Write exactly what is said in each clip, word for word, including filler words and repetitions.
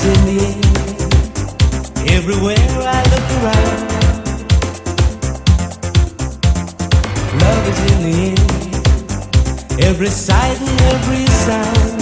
is in the air, everywhere I look around. Love is in the air, every sight and every sound.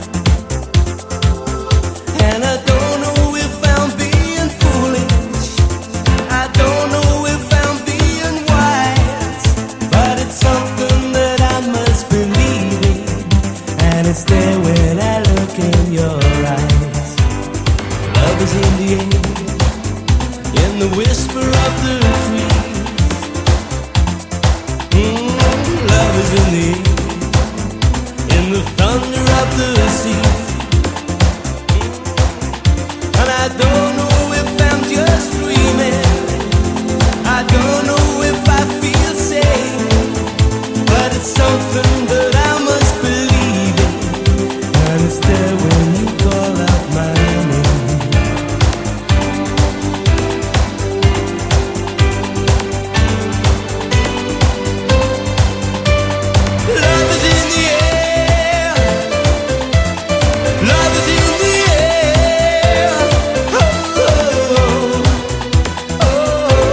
And I don't know if I'm being foolish, I don't know if I'm being wise, but it's something that I must believe in, and it's there when I look in your eyes. Love is in the air, in the whisper of the trees. Mm, love is in the air, in the thunder of the sea. And I don't know if I'm just dreaming, I don't know if I feel safe, but it's something that I must believe in, and it's there when you call out my name. Love is in the air, love is in the air. Oh, oh, oh.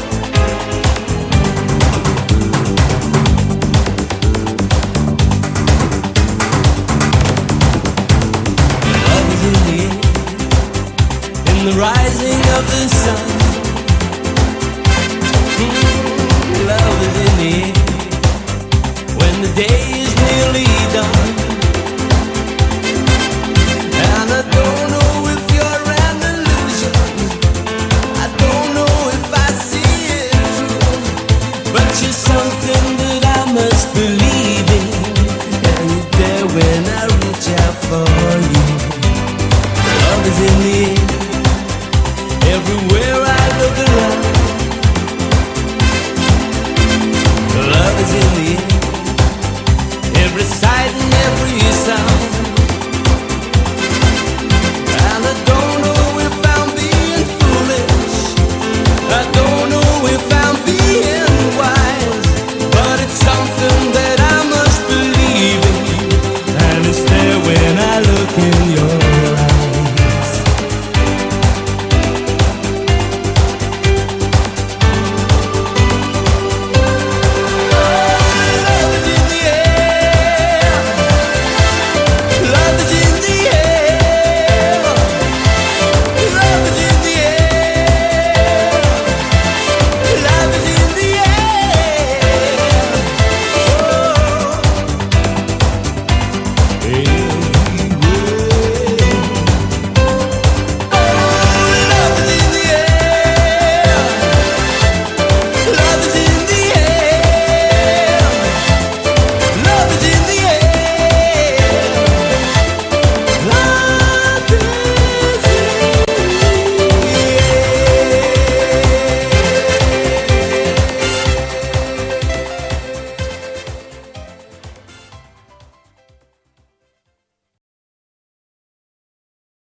Love is in the air, in the rising of the sun. Mm, love is in the air, when the day is nearly done. And I don't know if you're an illusion, I don't know if I see it true, but you're something that I must believe in, and you're there when I reach out for you. Love is in the air, everywhere